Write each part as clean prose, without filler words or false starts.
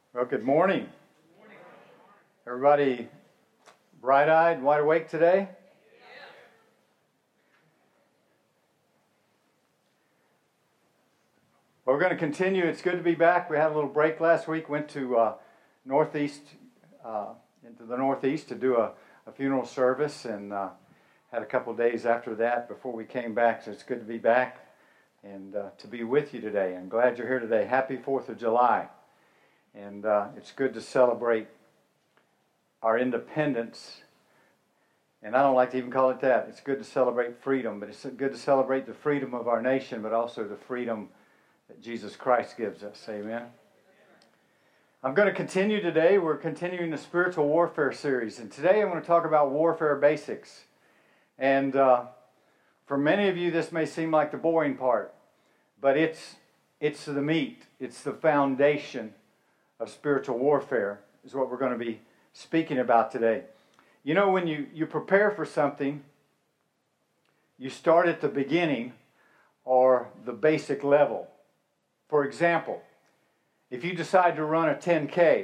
Well, good morning. Everybody bright-eyed, wide awake today? Well, we're going to continue. It's good to be back. We had a little break last week. Went to into the Northeast to do a funeral service, and had a couple days after that before we came back. So it's good to be back and to be with you today. I'm glad you're here today. Happy 4th of July. And it's good to celebrate our independence. And I don't like to even call it that. It's good to celebrate freedom, but it's good to celebrate the freedom of our nation, but also the freedom that Jesus Christ gives us. Amen. I'm going to continue today. We're continuing the spiritual warfare series. And today I'm going to talk about warfare basics. And for many of you, this may seem like the boring part, but it's the meat. It's the foundation of spiritual warfare is what we're going to be speaking about today. You know, when you prepare for something, you start at the beginning or the basic level. For example, if you decide to run a 10K,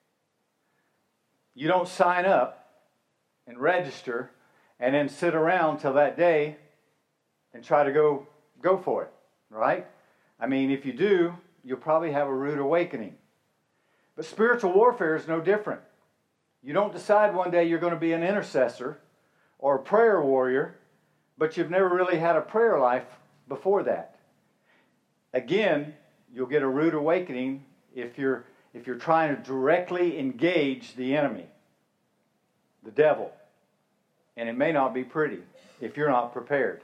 you don't sign up and register and then sit around till that day and try to go for it, right? I mean, if you do, you'll probably have a rude awakening. But spiritual warfare is no different. You don't decide one day you're going to be an intercessor or a prayer warrior, but you've never really had a prayer life before that. Again, you'll get a rude awakening if you're trying to directly engage the enemy, the devil. And it may not be pretty if you're not prepared.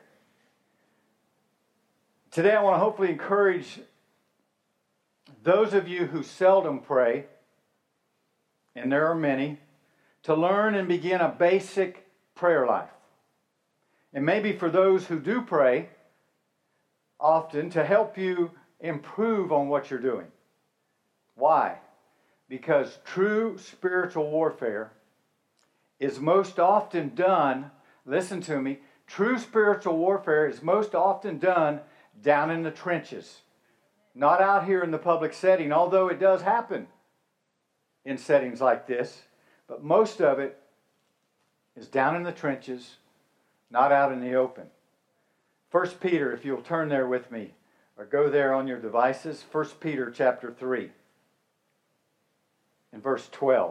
Today I want to hopefully encourage those of you who seldom pray, and there are many, to learn and begin a basic prayer life. And maybe for those who do pray often, to help you improve on what you're doing. Why? Because true spiritual warfare is most often done, listen to me, true spiritual warfare is most often done down in the trenches. Not out here in the public setting, although it does happen in settings like this. But most of it is down in the trenches, not out in the open. 1 Peter, if you'll turn there with me, or go there on your devices, 1 Peter chapter 3, and verse 12.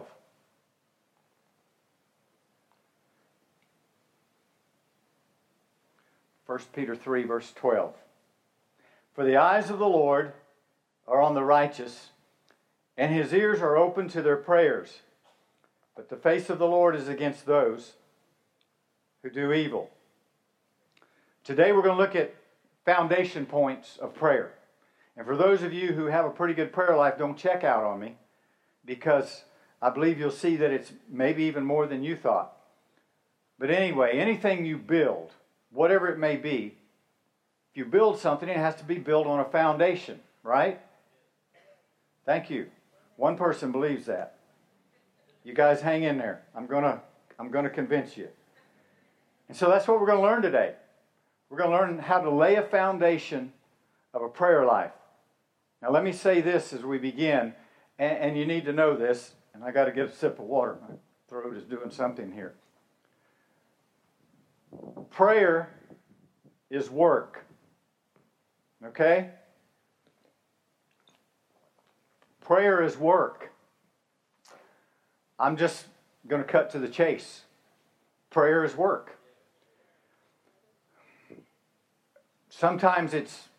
1 Peter 3, verse 12. For the eyes of the Lord are on the righteous, and his ears are open to their prayers. But the face of the Lord is against those who do evil. Today we're going to look at foundation points of prayer. And for those of you who have a pretty good prayer life, don't check out on me, because I believe you'll see that it's maybe even more than you thought. But anyway, anything you build, whatever it may be, if you build something, it has to be built on a foundation, right? Thank you. One person believes that. You guys hang in there. I'm gonna convince you. And so that's what we're going to learn today. We're going to learn how to lay a foundation of a prayer life. Now let me say this as we begin, and you need to know this, and I got to get a sip of water. My throat is doing something here. Prayer is work. Okay? Prayer is work. I'm just going to cut to the chase. Prayer is work. Sometimes it's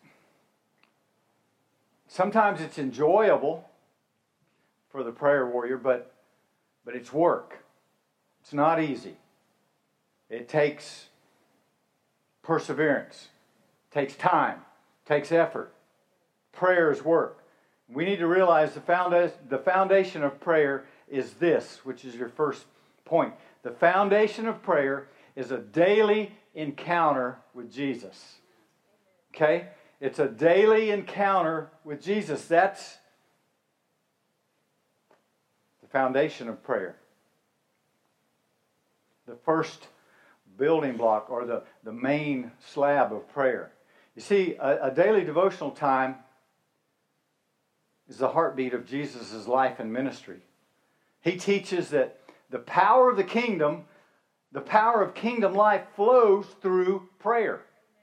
enjoyable for the prayer warrior, but it's work. It's not easy. It takes perseverance. It takes time. It takes effort. Prayer is work. We need to realize the foundation of prayer is this, which is your first point. The foundation of prayer is a daily encounter with Jesus. Okay? It's a daily encounter with Jesus. That's the foundation of prayer. The first building block, or the main slab of prayer. You see, a daily devotional time is the heartbeat of Jesus' life and ministry. He teaches that the power of the kingdom, the power of kingdom life flows through prayer.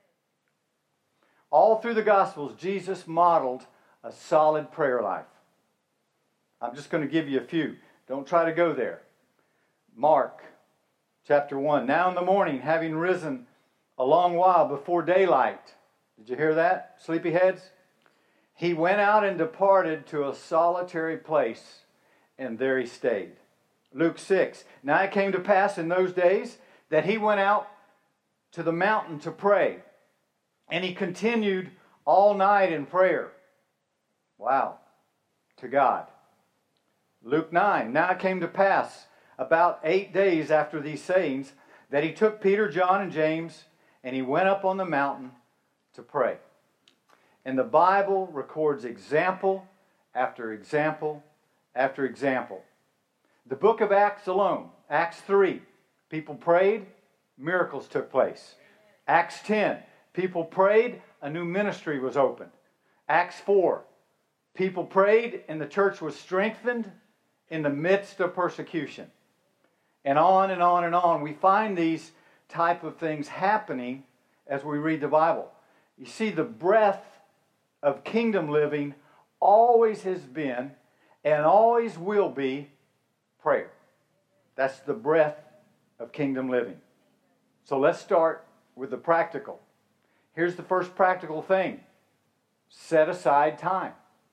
All through the Gospels, Jesus modeled a solid prayer life. I'm just going to give you a few. Don't try to go there. Mark chapter 1. Now in the morning, having risen a long while before daylight. Did you hear that, sleepyheads? He went out and departed to a solitary place, and there he stayed. Luke 6. Now it came to pass in those days that he went out to the mountain to pray, and he continued all night in prayer. Wow. To God. Luke 9. Now it came to pass about 8 days after these sayings that he took Peter, John, and James, and he went up on the mountain to pray. And the Bible records example after example after example. The book of Acts alone, Acts 3, people prayed, miracles took place. Acts 10, people prayed, a new ministry was opened. Acts 4, people prayed and the church was strengthened in the midst of persecution. And on and on and on. We find these type of things happening as we read the Bible. You see, the breath of kingdom living always has been and always will be prayer. That's the breath of kingdom living. So let's start with the practical. Here's the first practical thing. Set aside time.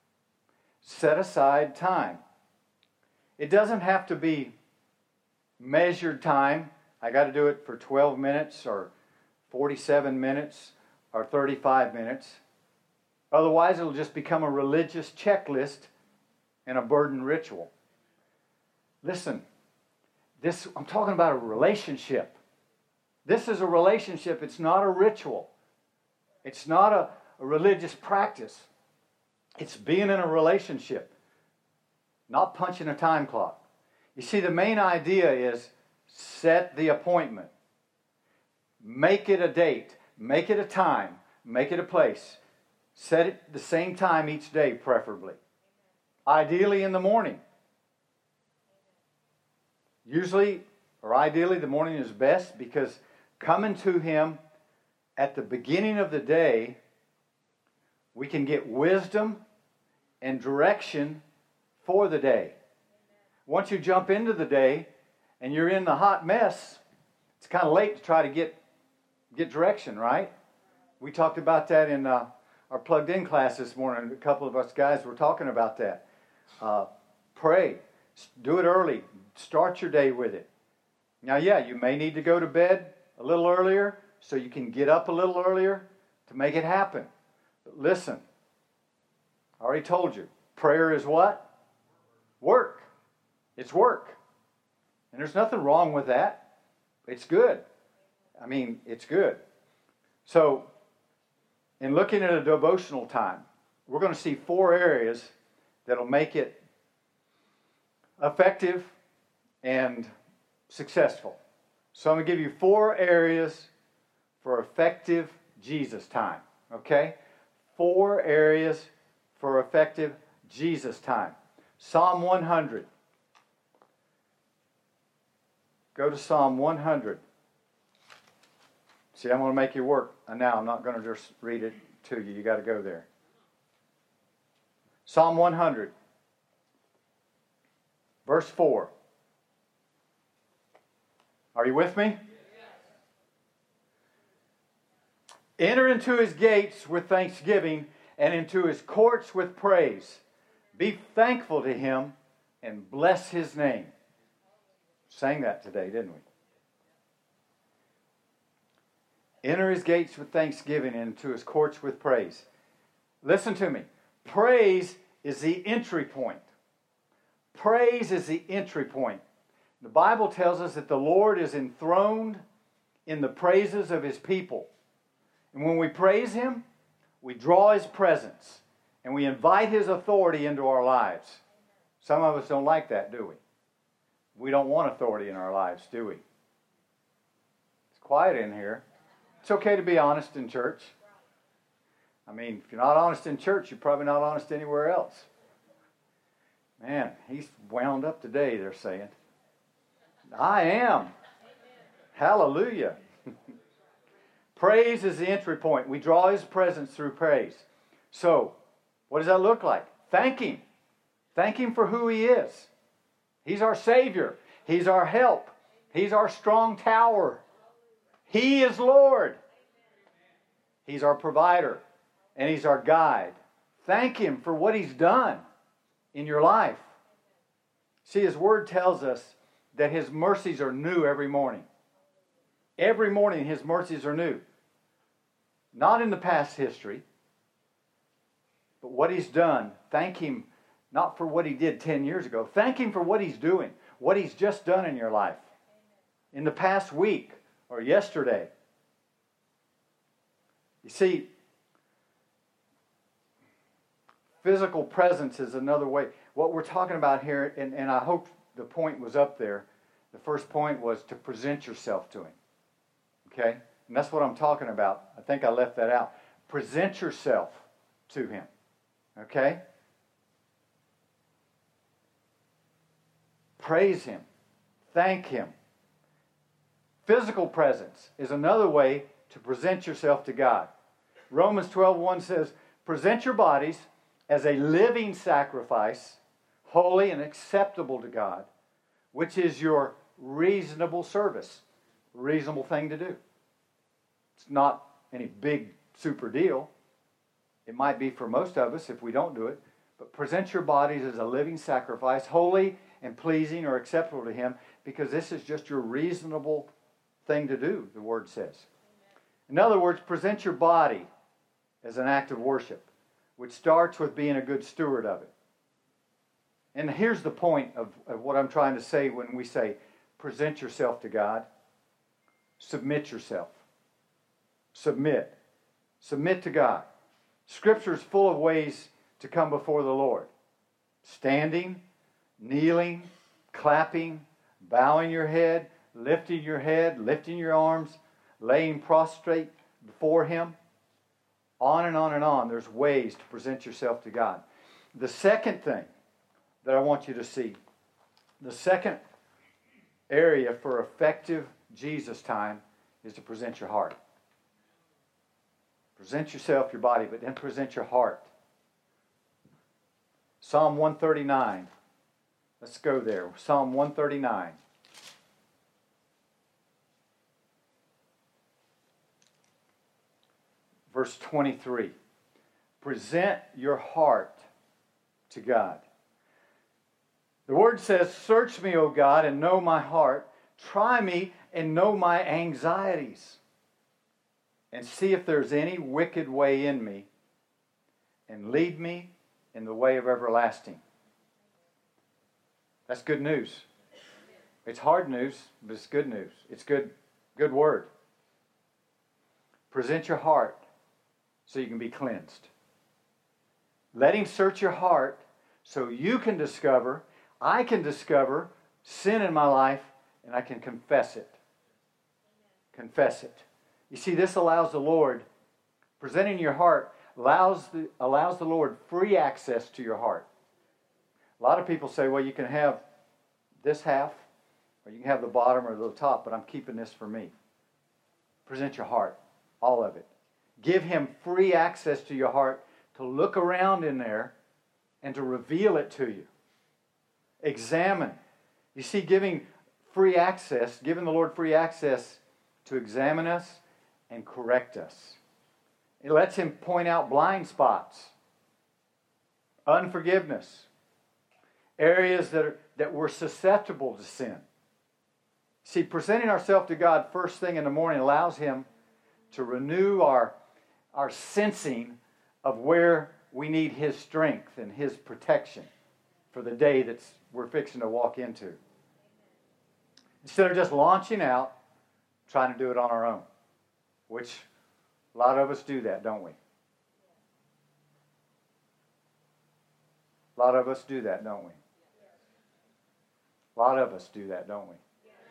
Set aside time. It doesn't have to be measured time. I got to do it for 12 minutes or 47 minutes or 35 minutes. Otherwise, it'll just become a religious checklist and a burden ritual. Listen, I'm talking about a relationship. This is a relationship. It's not a ritual. It's not a religious practice. It's being in a relationship, not punching a time clock. You see, the main idea is set the appointment. Make it a date. Make it a time. Make it a place. Set it the same time each day, preferably. Ideally in the morning. Usually, or ideally, the morning is best because coming to Him at the beginning of the day, we can get wisdom and direction for the day. Once you jump into the day and you're in the hot mess, it's kind of late to try to get direction, right? We talked about that in our plugged in class this morning. A couple of us guys were talking about that. Pray. Do it early. Start your day with it. Now, yeah, you may need to go to bed a little earlier so you can get up a little earlier to make it happen. But listen, I already told you, prayer is what? Work. It's work. And there's nothing wrong with that. It's good. I mean, it's good. So, in looking at a devotional time, we're going to see 4 areas that'll make it effective and successful. So I'm going to give you 4 areas for effective Jesus time. Okay? 4 areas for effective Jesus time. Psalm 100. Go to Psalm 100. See, I'm going to make you work. And now I'm not going to just read it to you. You got to go there. Psalm 100. Verse 4. Are you with me? Enter into His gates with thanksgiving and into His courts with praise. Be thankful to Him and bless His name. Sang that today, didn't we? Enter His gates with thanksgiving and into His courts with praise. Listen to me. Praise is the entry point. Praise is the entry point. The Bible tells us that the Lord is enthroned in the praises of His people. And when we praise Him, we draw His presence and we invite His authority into our lives. Some of us don't like that, do we? We don't want authority in our lives, do we? It's quiet in here. It's okay to be honest in church. I mean, if you're not honest in church, you're probably not honest anywhere else. Man, he's wound up today, they're saying. I am. Hallelujah. Praise is the entry point. We draw His presence through praise. So, what does that look like? Thank Him. Thank Him for who He is. He's our Savior. He's our help. He's our strong tower. He is Lord. He's our provider. And He's our guide. Thank Him for what He's done in your life. See, His Word tells us that His mercies are new every morning. Every morning His mercies are new. Not in the past history, but what He's done. Thank Him not for what He did 10 years ago. Thank Him for what He's doing, what He's just done in your life. In the past week or yesterday. You see, physical presence is another way. What we're talking about here, and I hope the point was up there. The first point was to present yourself to Him. Okay? And that's what I'm talking about. I think I left that out. Present yourself to Him. Okay? Praise Him. Thank Him. Physical presence is another way to present yourself to God. Romans 12:1 says, present your bodies as a living sacrifice, holy and acceptable to God, which is your reasonable service. Reasonable thing to do. It's not any big super deal. It might be for most of us if we don't do it. But present your bodies as a living sacrifice, holy and pleasing or acceptable to Him, because this is just your reasonable thing to do, the Word says. In other words, present your body as an act of worship, which starts with being a good steward of it. And here's the point of what I'm trying to say when we say, present yourself to God. Submit yourself. Submit. Submit to God. Scripture is full of ways to come before the Lord. Standing, kneeling, clapping, bowing your head, lifting your arms, laying prostrate before Him. On and on and on. There's ways to present yourself to God. The second thing that I want you to see, the second area for effective Jesus time is to present your heart. Present yourself, your body, but then present your heart. Psalm 139. Let's go there. Psalm 139. Verse 23. Present your heart to God. The Word says, search me, O God, and know my heart. Try me and know my anxieties. And see if there's any wicked way in me. And lead me in the way of everlasting. That's good news. It's hard news, but it's good news. It's good word. Present your heart so you can be cleansed. Let Him search your heart so you can discover, I can discover sin in my life, and I can confess it. Confess it. You see, this allows the Lord, presenting your heart, allows the Lord free access to your heart. A lot of people say, well, you can have this half, or you can have the bottom or the top, but I'm keeping this for me. Present your heart, all of it. Give Him free access to your heart to look around in there and to reveal it to you. Examine. You see, giving the Lord free access to examine us and correct us. It lets Him point out blind spots, unforgiveness, areas that we're susceptible to sin. See, presenting ourselves to God first thing in the morning allows Him to renew our sensing of where we need His strength and His protection for the day that we're fixing to walk into. Instead of just launching out, trying to do it on our own. Which a lot of us do that, don't we? A lot of us do that, don't we? A lot of us do that, don't we?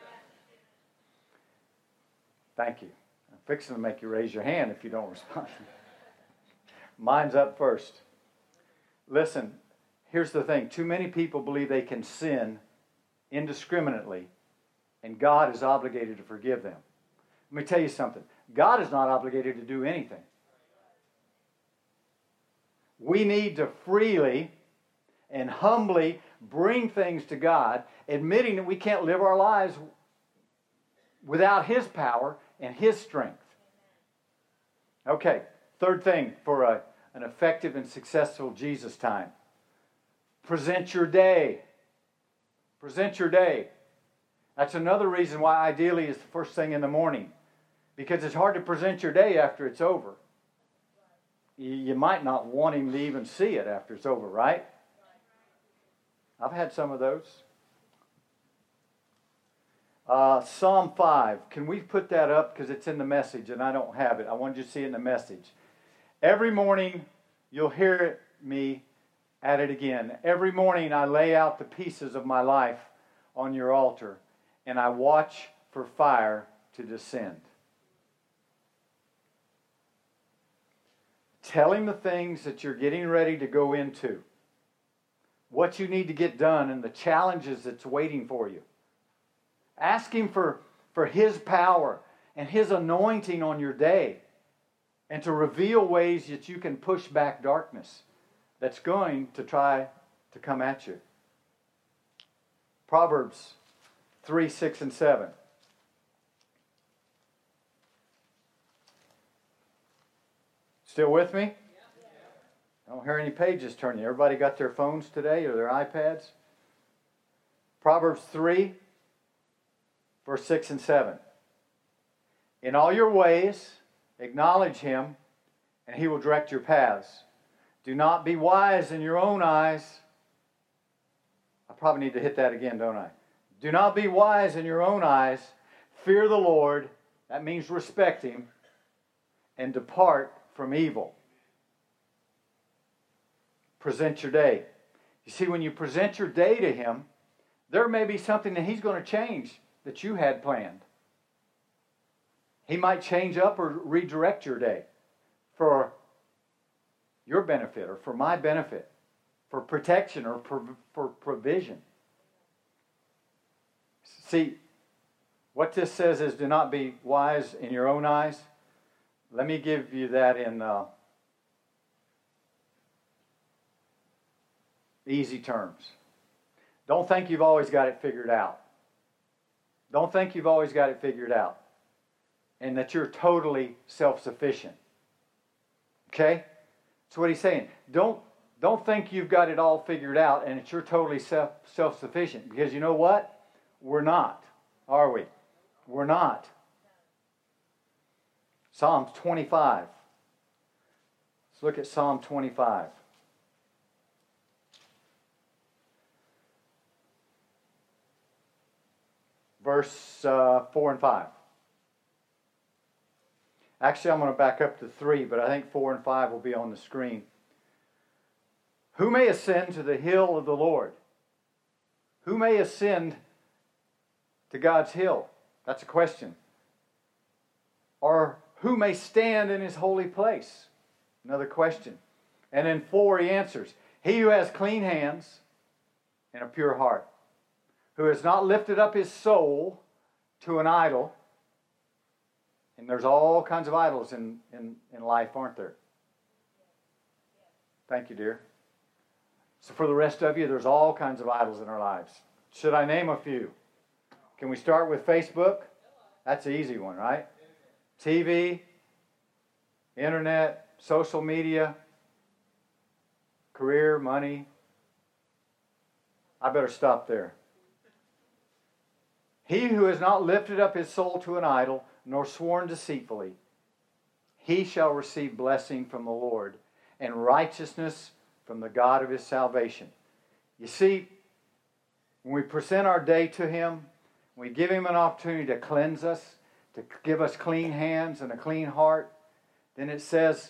Thank you. I'm fixing to make you raise your hand if you don't respond. Mine's up first. Listen, here's the thing. Too many people believe they can sin indiscriminately, and God is obligated to forgive them. Let me tell you something. God is not obligated to do anything. We need to freely and humbly bring things to God, admitting that we can't live our lives without His power and His strength. Okay, third thing for an effective and successful Jesus time. Present your day. Present your day. That's another reason why ideally is the first thing in the morning. Because it's hard to present your day after it's over. You might not want Him to even see it after it's over, right? I've had some of those. Psalm 5. Can we put that up? Because it's in the message and I don't have it. I wanted you to see it in the message. Every morning you'll hear me at it again. Every morning I lay out the pieces of my life on your altar and I watch for fire to descend. Tell Him the things that you're getting ready to go into. What you need to get done and the challenges that's waiting for you. Ask Him for His power and His anointing on your day. And to reveal ways that you can push back darkness that's going to try to come at you. Proverbs 3, 6, and 7. Still with me? I don't hear any pages turning. Everybody got their phones today or their iPads? Proverbs 3, verse 6 and 7. In all your ways, acknowledge Him, and He will direct your paths. Do not be wise in your own eyes. I probably need to hit that again, don't I? Do not be wise in your own eyes. Fear the Lord. That means respect Him. And depart from evil. Present your day. You see, when you present your day to Him, there may be something that He's going to change that you had planned. He might change up or redirect your day for your benefit or for my benefit, for protection or for provision. See, what this says is do not be wise in your own eyes. Let me give you that in easy terms. Don't think you've always got it figured out. Don't think you've always got it figured out. And that you're totally self-sufficient. Okay? That's what he's saying. Don't think you've got it all figured out and that you're totally self-sufficient. Because you know what? We're not. Are we? We're not. Psalm 25. Let's look at Psalm 25. Verse 4 and 5. Actually, I'm going to back up to 3, but I think 4 and 5 will be on the screen. Who may ascend to the hill of the Lord? Who may ascend to God's hill? That's a question. Or who may stand in His holy place? Another question. And in 4 he answers, he who has clean hands and a pure heart, who has not lifted up his soul to an idol. And there's all kinds of idols in life, aren't there? Thank you, dear. So for the rest of you, there's all kinds of idols in our lives. Should I name a few? Can we start with Facebook? That's an easy one, right? TV, internet, social media, career, money. I better stop there. He who has not lifted up his soul to an idol, nor sworn deceitfully, he shall receive blessing from the Lord, and righteousness from the God of his salvation. You see, when we present our day to Him, we give Him an opportunity to cleanse us, to give us clean hands and a clean heart, then it says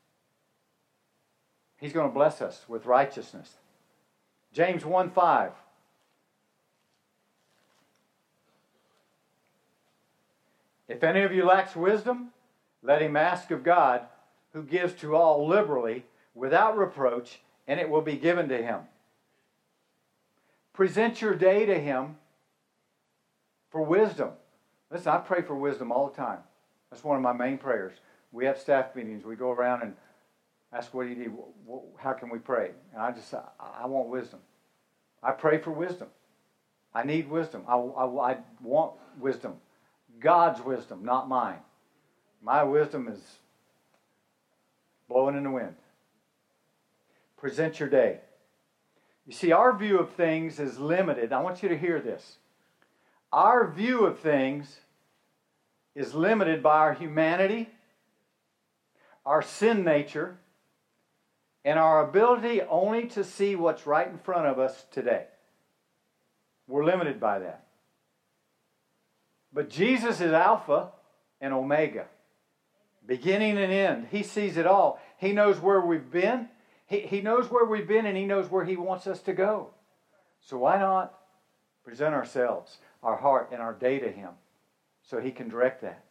He's going to bless us with righteousness. James 1:5. If any of you lacks wisdom, let him ask of God, who gives to all liberally, without reproach, and it will be given to him. Present your day to Him for wisdom. Listen, I pray for wisdom all the time. That's one of my main prayers. We have staff meetings. We go around and ask, what do you need? How can we pray? And I want wisdom. I pray for wisdom. I need wisdom. I want wisdom. God's wisdom, not mine. My wisdom is blowing in the wind. Present your day. You see, our view of things is limited. I want you to hear this. Our view of things is limited by our humanity, our sin nature, and our ability only to see what's right in front of us today. We're limited by that. But Jesus is Alpha and Omega, beginning and end. He sees it all. He knows where we've been. He knows where we've been, and He knows where He wants us to go. So why not present ourselves, our heart, and our day to Him so He can direct that?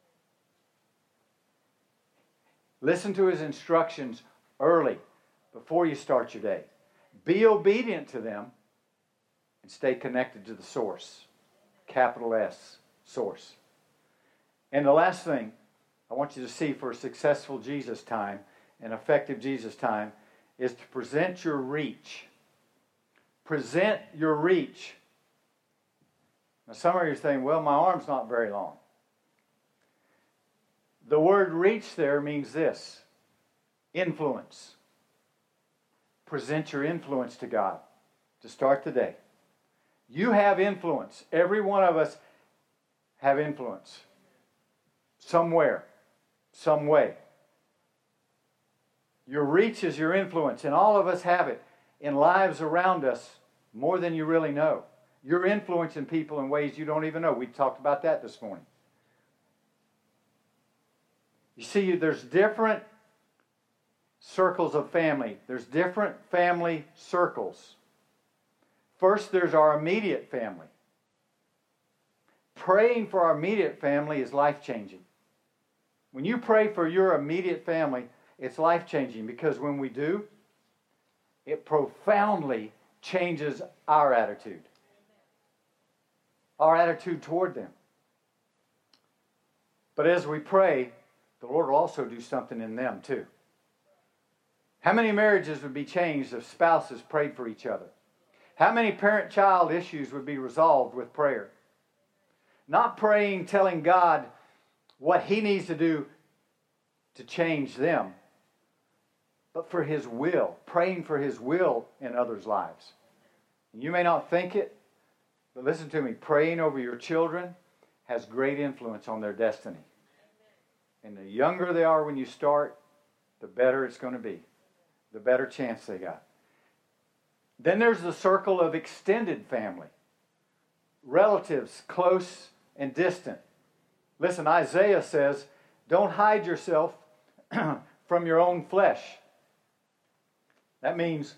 Listen to His instructions early, before you start your day. Be obedient to them and stay connected to the source. Capital S, source. And the last thing I want you to see for a successful Jesus time, an effective Jesus time, is to present your reach. Present your reach. Now some of you are saying, well, my arm's not very long. The word reach there means this: influence. Present your influence to God to start the day. You have influence. Every one of us have influence. Somewhere. Some way. Your reach is your influence, and all of us have it in lives around us more than you really know. You're influencing people in ways you don't even know. We talked about that this morning. You see, there's different circles of family. There's different family circles. First, there's our immediate family. Praying for our immediate family is life-changing. When you pray for your immediate family, it's life-changing, because when we do, it profoundly changes our attitude. Our attitude toward them. But as we pray, the Lord will also do something in them too. How many marriages would be changed if spouses prayed for each other? How many parent-child issues would be resolved with prayer? Not praying, telling God what He needs to do to change them, but for His will, praying for His will in others' lives. You may not think it, but listen to me, praying over your children has great influence on their destiny. And the younger they are when you start, the better it's going to be. The better chance they got. Then there's the circle of extended family. Relatives, close and distant. Listen, Isaiah says, don't hide yourself from your own flesh. That means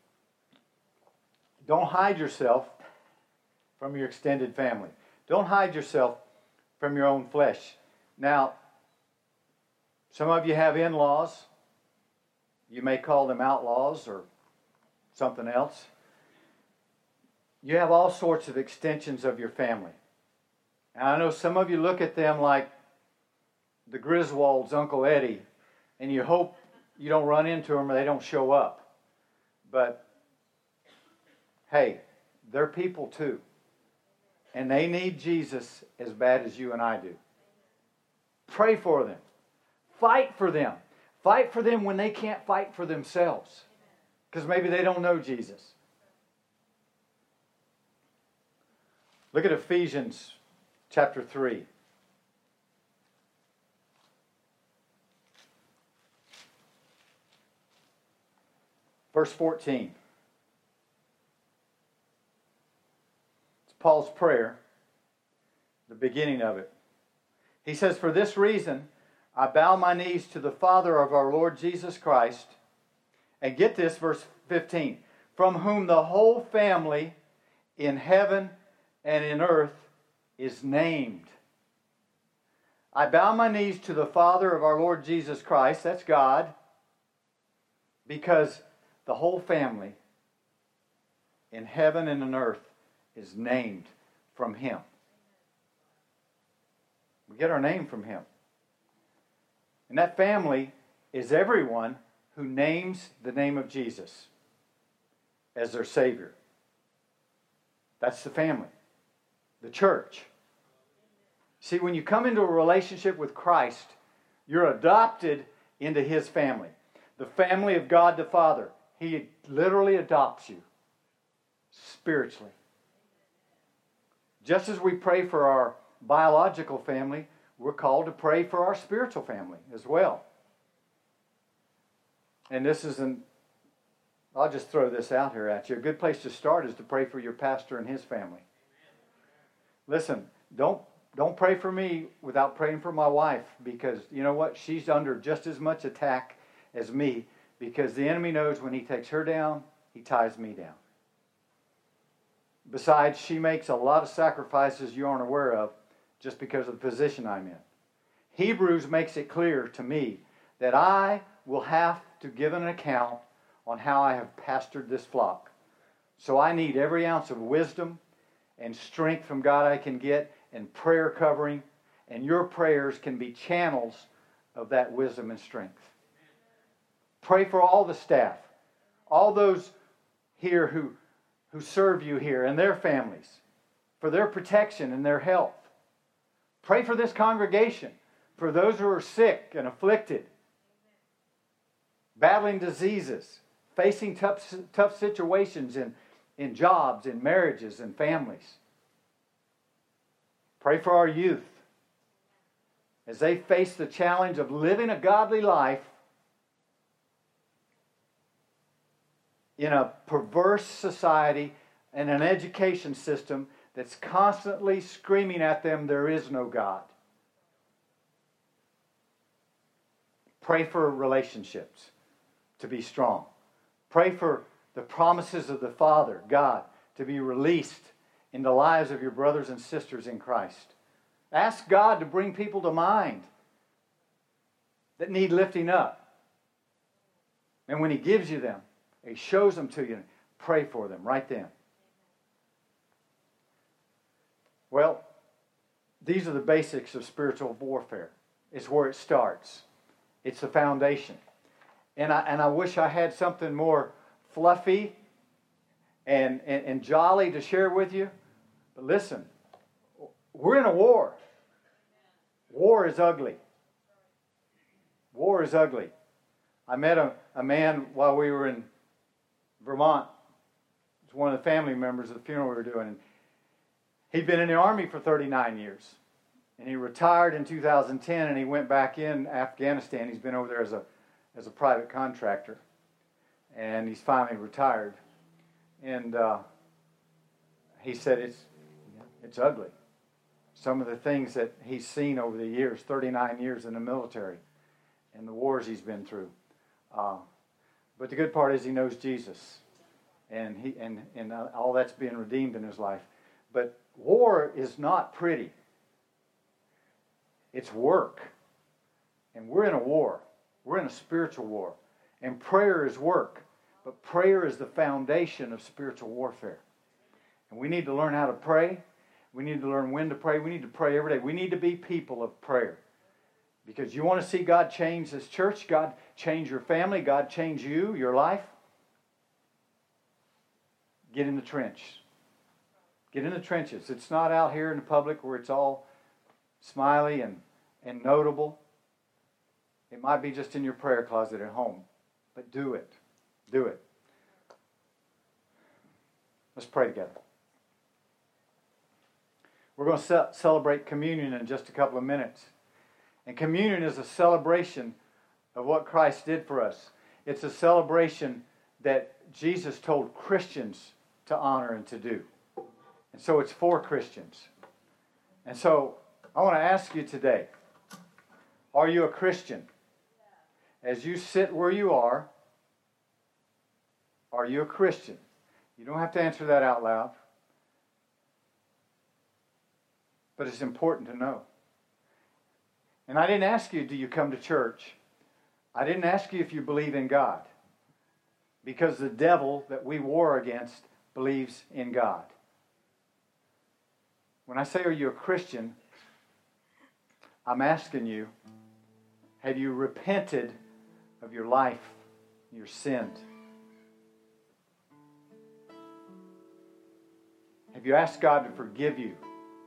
don't hide yourself from your extended family. Don't hide yourself from your own flesh. Now, some of you have in-laws. You may call them outlaws or something else. You have all sorts of extensions of your family. And I know some of you look at them like the Griswolds' Uncle Eddie, and you hope you don't run into them or they don't show up. But, hey, they're people too. And they need Jesus as bad as you and I do. Pray for them. Fight for them. Fight for them when they can't fight for themselves. Because maybe they don't know Jesus. Look at Ephesians chapter 3. Verse 14. It's Paul's prayer, the beginning of it. He says, for this reason, I bow my knees to the Father of our Lord Jesus Christ. And get this, verse 15. From whom the whole family in heaven and in earth is named. I bow my knees to the Father of our Lord Jesus Christ, that's God, because the whole family in heaven and on earth is named from Him. We get our name from Him. And that family is everyone who names the name of Jesus as their Savior. That's the family. The church. See, when you come into a relationship with Christ, you're adopted into His family. The family of God the Father. He literally adopts you spiritually. Just as we pray for our biological family, we're called to pray for our spiritual family as well. And this isn't, I'll just throw this out here at you. A good place to start is to pray for your pastor and his family. Listen, don't pray for me without praying for my wife, because you know what? She's under just as much attack as me, because the enemy knows when he takes her down, he ties me down. Besides, she makes a lot of sacrifices you aren't aware of just because of the position I'm in. Hebrews makes it clear to me that I will have to give an account on how I have pastored this flock. So I need every ounce of wisdom and strength from God I can get, and prayer covering, and your prayers can be channels of that wisdom and strength. Pray for all the staff, all those here who serve you here and their families, for their protection and their health. Pray for this congregation, for those who are sick and afflicted, battling diseases, facing tough situations in jobs, in marriages, and families. Pray for our youth as they face the challenge of living a godly life in a perverse society and an education system that's constantly screaming at them, there is no God. Pray for relationships to be strong. Pray for the promises of the Father, God, to be released in the lives of your brothers and sisters in Christ. Ask God to bring people to mind that need lifting up. And when He gives you them, He shows them to you, pray for them right then. Well, these are the basics of spiritual warfare. It's where it starts. It's the foundation. And I wish I had something more fluffy and jolly to share with you. But listen, we're in a war. War is ugly. War is ugly. I met a man while we were in Vermont. It's one of the family members of the funeral we were doing. And he'd been in the Army for 39 years. And he retired in 2010, and he went back in Afghanistan. He's been over there as a private contractor. And he's finally retired. And he said it's ugly. Some of the things that he's seen over the years, 39 years in the military, and the wars he's been through. But the good part is he knows Jesus. And all that's being redeemed in his life. But war is not pretty. It's work. And we're in a war. We're in a spiritual war. And prayer is work. But prayer is the foundation of spiritual warfare. And we need to learn how to pray. We need to learn when to pray. We need to pray every day. We need to be people of prayer. Because you want to see God change this church, God change your family, God change you, your life. Get in the trench. Get in the trenches. It's not out here in the public where it's all smiley and notable. It might be just in your prayer closet at home. But do it. Do it. Let's pray together. We're going to celebrate communion in just a couple of minutes. And communion is a celebration of what Christ did for us. It's a celebration that Jesus told Christians to honor and to do. And so it's for Christians. And so I want to ask you today, are you a Christian? As you sit where you are you a Christian? You don't have to answer that out loud. But it's important to know. And I didn't ask you, do you come to church? I didn't ask you if you believe in God. Because the devil that we war against believes in God. When I say, are you a Christian, I'm asking you, have you repented of your life, your sins? Have you asked God to forgive you?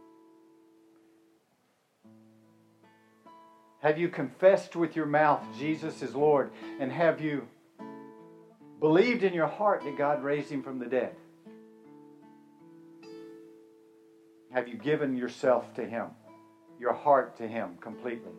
Have you confessed with your mouth Jesus is Lord? And have you believed in your heart that God raised Him from the dead? Have you given yourself to Him, your heart to Him completely?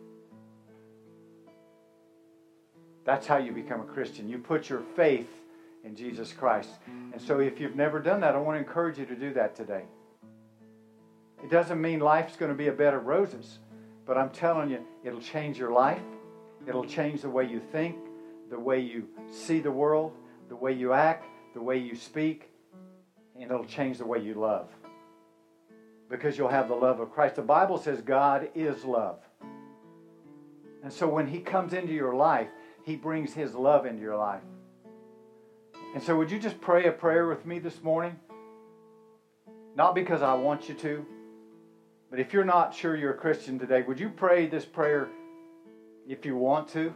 That's how you become a Christian. You put your faith in Jesus Christ. And so if you've never done that, I want to encourage you to do that today. It doesn't mean life's going to be a bed of roses, but I'm telling you, it'll change your life. It'll change the way you think, the way you see the world, the way you act, the way you speak, and it'll change the way you love. Because you'll have the love of Christ. The Bible says God is love. And so when He comes into your life, He brings His love into your life. And so would you just pray a prayer with me this morning? Not because I want you to, but if you're not sure you're a Christian today, would you pray this prayer if you want to?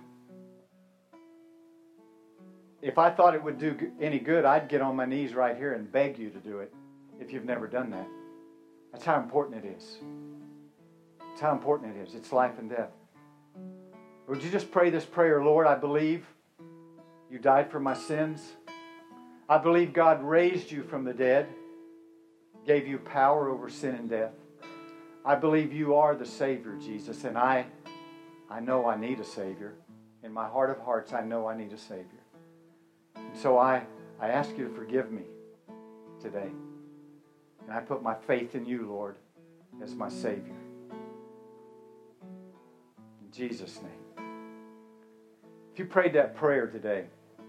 If I thought it would do any good, I'd get on my knees right here and beg you to do it if you've never done that. That's how important it is. That's how important it is. It's life and death. Would you just pray this prayer? Lord, I believe you died for my sins. I believe God raised you from the dead, gave you power over sin and death. I believe you are the Savior, Jesus, and I know I need a Savior. In my heart of hearts, I know I need a Savior. And so I ask you to forgive me today. And I put my faith in you, Lord, as my Savior. In Jesus' name. If you prayed that prayer today,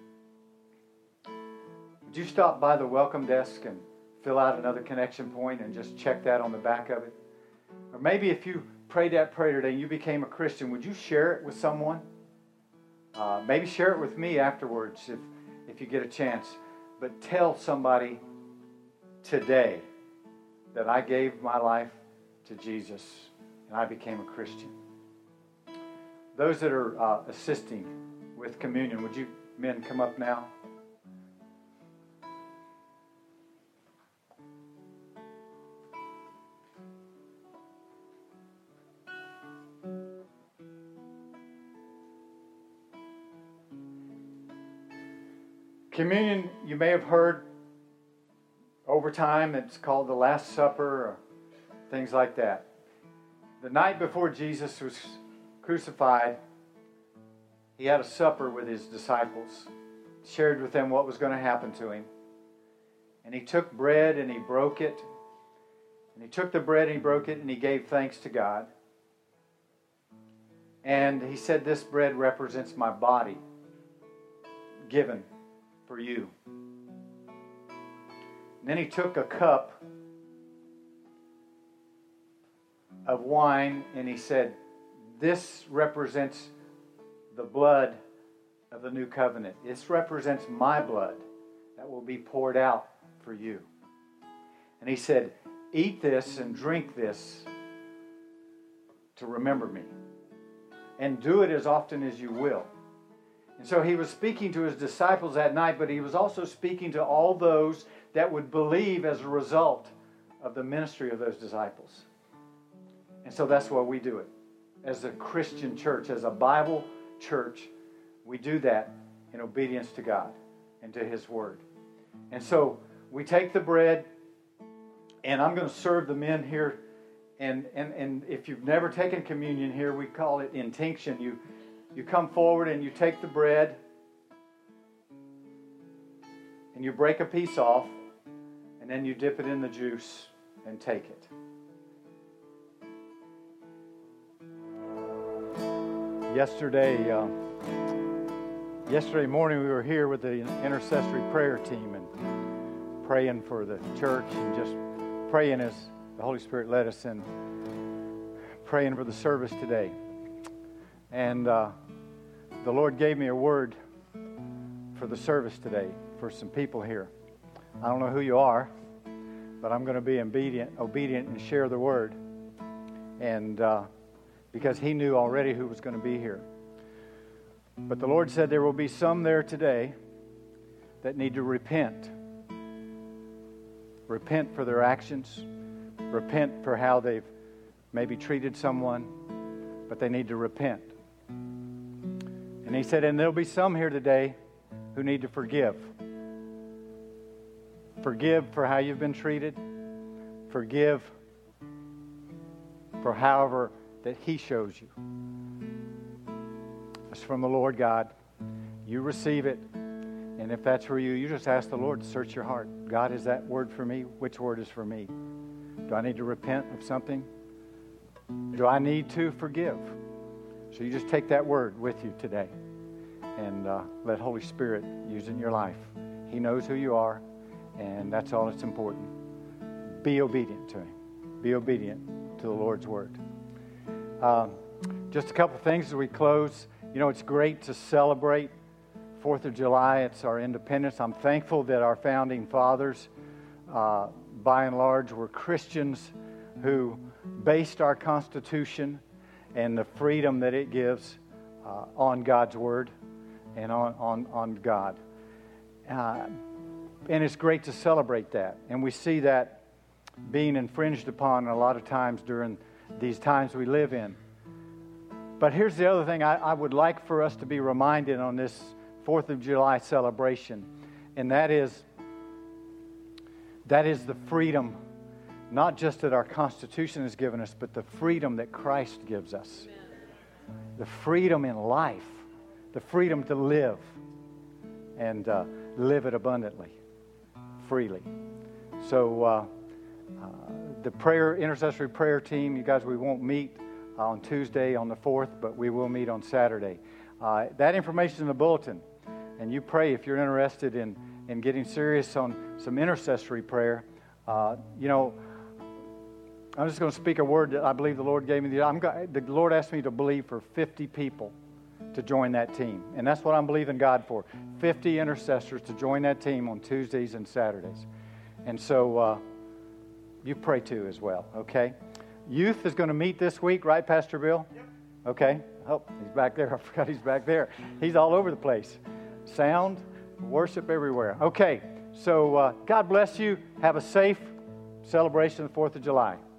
would you stop by the welcome desk and fill out another connection point and just check that on the back of it? Or maybe if you prayed that prayer today and you became a Christian, would you share it with someone? Maybe share it with me afterwards if you get a chance. But tell somebody today that I gave my life to Jesus and I became a Christian. Those that are assisting with communion, would you men come up now? Communion, you may have heard over time, it's called the Last Supper or things like that. The night before Jesus was crucified, He had a supper with His disciples, shared with them what was going to happen to Him. And He took bread and He broke it. And He took the bread and He broke it and He gave thanks to God. And He said, this bread represents my body given for you. And then He took a cup of wine and He said, this represents the blood of the new covenant. This represents my blood that will be poured out for you. And He said, eat this and drink this to remember me. And do it as often as you will. And so He was speaking to His disciples that night, but He was also speaking to all those that would believe as a result of the ministry of those disciples. And so that's why we do it. As a Christian church, as a Bible church, we do that in obedience to God and to His Word. And so we take the bread, and I'm going to serve the men here. And if you've never taken communion here, we call it intinction. You come forward and you take the bread and you break a piece off and then you dip it in the juice and take it. Yesterday morning we were here with the intercessory prayer team and praying for the church and just praying as the Holy Spirit led us in praying for the service today. And the Lord gave me a word for the service today for some people here. I don't know who you are, but I'm going to be obedient and share the word. And because he knew already who was going to be here. But the Lord said there will be some there today that need to repent. Repent for their actions. Repent for how they've maybe treated someone, but they need to repent. And he said, and there'll be some here today who need to forgive. Forgive for how you've been treated. Forgive for however that he shows you. It's from the Lord God. You receive it. And if that's for you, you just ask the Lord to search your heart. God, is that word for me? Which word is for me? Do I need to repent of something? Do I need to forgive? So you just take that word with you today and let Holy Spirit use it in your life. He knows who you are, and that's all that's important. Be obedient to Him. Be obedient to the Lord's word. Just a couple things as we close. You know, it's great to celebrate 4th of July. It's our independence. I'm thankful that our founding fathers, by and large, were Christians who based our Constitution and the freedom that it gives on God's Word and on God. And it's great to celebrate that. And we see that being infringed upon a lot of times during these times we live in. But here's the other thing I would like for us to be reminded on this 4th of July celebration, and that is the freedom, not just that our Constitution has given us, but the freedom that Christ gives us. Amen. The freedom in life, the freedom to live, and live it abundantly, freely. So the intercessory prayer team, you guys, we won't meet on Tuesday on the 4th, but we will meet on Saturday. That information is in the bulletin, and you pray if you're interested in getting serious on some intercessory prayer. You know, I'm just going to speak a word that I believe the Lord gave me. The Lord asked me to believe for 50 people to join that team, and that's what I'm believing God for. 50 intercessors to join that team on Tuesdays and Saturdays. And so you pray too as well, okay? Youth is going to meet this week, right, Pastor Bill? Yep. Okay. Oh, he's back there. I forgot he's back there. He's all over the place. Sound, worship everywhere. Okay. So God bless you. Have a safe celebration of the 4th of July.